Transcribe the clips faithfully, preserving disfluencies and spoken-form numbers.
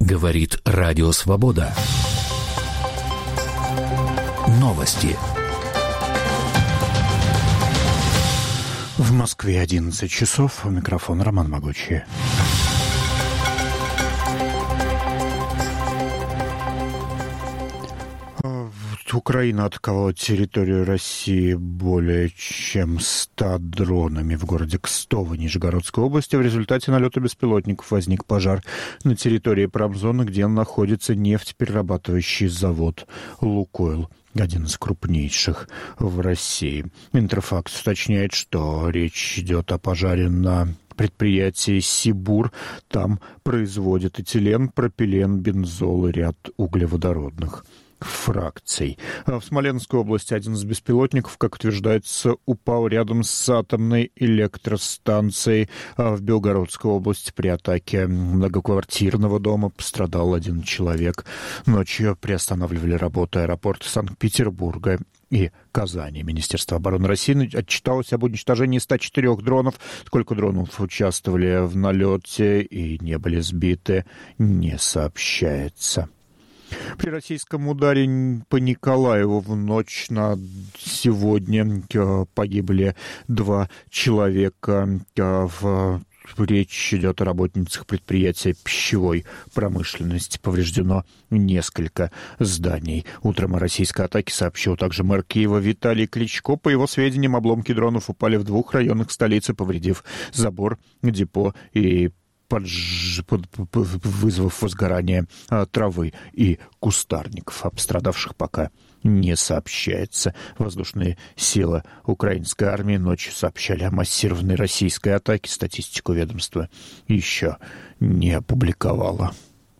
Говорит Радио Свобода. Новости. В Москве одиннадцать часов. У микрофона Роман Могучий. Украина атаковала территорию России более чем ста дронами в городе Кстово Нижегородской области. В результате налета беспилотников возник пожар на территории промзоны, где находится нефтеперерабатывающий завод «Лукойл», один из крупнейших в России. Интерфакс уточняет, что речь идет о пожаре на предприятии «Сибур». Там производят этилен, пропилен, бензол и ряд углеводородных фракций. В Смоленской области один из беспилотников, как утверждается, упал рядом с атомной электростанцией. В Белгородской области при атаке многоквартирного дома пострадал один человек. Ночью приостанавливали работу аэропорта Санкт-Петербурга и Казани. Министерство обороны России отчиталось об уничтожении ста четырёх дронов. Сколько дронов участвовали в налете и не были сбиты, не сообщается. При российском ударе по Николаеву в ночь на сегодня погибли два человека. В Речь идет о работницах предприятия пищевой промышленности. Повреждено несколько зданий. Утром о российской атаке сообщил также мэр Киева Виталий Кличко. По его сведениям, обломки дронов упали в двух районах столицы, повредив забор, депо и Подж... Под... вызвав возгорание а, травы и кустарников. О пострадавших пока не сообщается. Воздушные силы украинской армии ночью сообщали о массированной российской атаке. Статистику ведомства еще не опубликовало.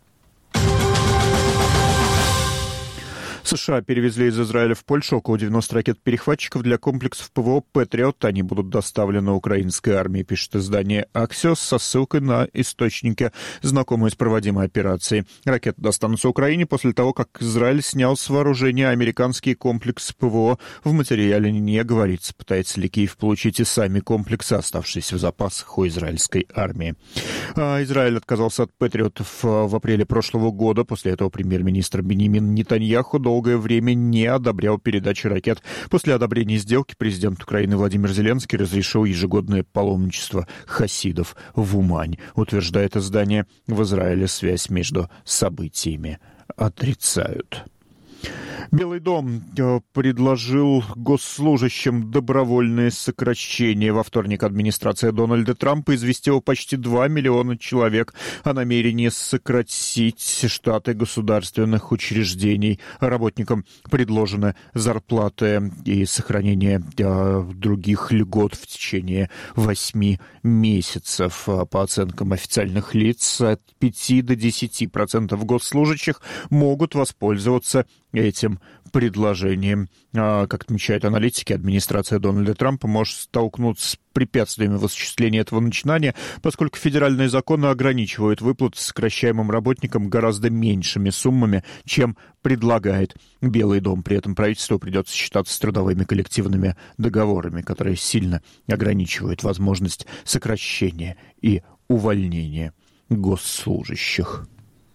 США перевезли из Израиля в Польшу около девяноста ракет-перехватчиков для комплексов ПВО «Патриот». Они будут доставлены украинской армии, пишет издание «Аксиос» со ссылкой на источники, знакомые с проводимой операцией. Ракеты достанутся Украине после того, как Израиль снял с вооружения американские комплексы ПВО. В материале не говорится, пытается ли Киев получить и сами комплексы, оставшиеся в запасах у израильской армии. А Израиль отказался от «Патриотов» в апреле прошлого года. После этого премьер-министр Биньямин Нетаньяху долго долгое время не одобрял передачу ракет. После одобрения сделки президент Украины Владимир Зеленский разрешил ежегодное паломничество хасидов в Умань. Утверждает издание, в Израиле связь между событиями отрицают. Белый дом предложил госслужащим добровольное сокращение. Во вторник администрация Дональда Трампа известила почти два миллиона человек о намерении сократить штаты государственных учреждений. Работникам предложены зарплаты и сохранение других льгот в течение восьми месяцев. По оценкам официальных лиц, от пяти до десяти процентов госслужащих могут воспользоваться этим предложением. Как отмечают аналитики, администрация Дональда Трампа может столкнуться с препятствиями в осуществлении этого начинания, поскольку федеральные законы ограничивают выплаты сокращаемым работникам гораздо меньшими суммами, чем предлагает Белый дом. При этом правительству придется считаться с трудовыми коллективными договорами, которые сильно ограничивают возможность сокращения и увольнения госслужащих.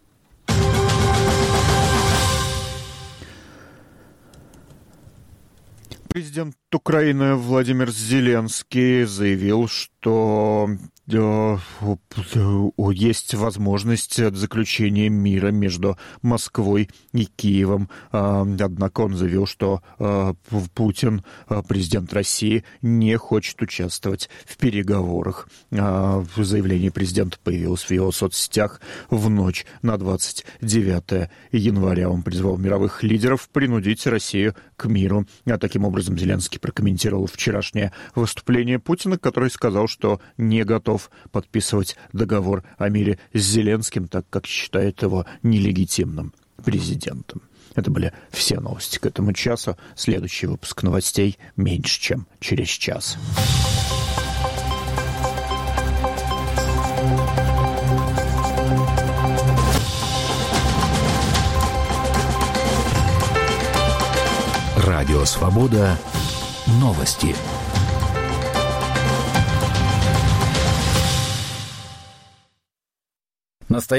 Президент Украины Владимир Зеленский заявил, что есть возможность заключения мира между Москвой и Киевом. Однако он заявил, что Путин, президент России, не хочет участвовать в переговорах. Заявление президента появилось в его соцсетях в ночь на двадцать девятое января. Он призвал мировых лидеров принудить Россию к миру. А таким образом Зеленский прокомментировал вчерашнее выступление Путина, который сказал, что не готов подписывать договор о мире с Зеленским, так как считает его нелегитимным президентом. Это были все новости к этому часу. Следующий выпуск новостей меньше, чем через час. Радио Свобода. Новости.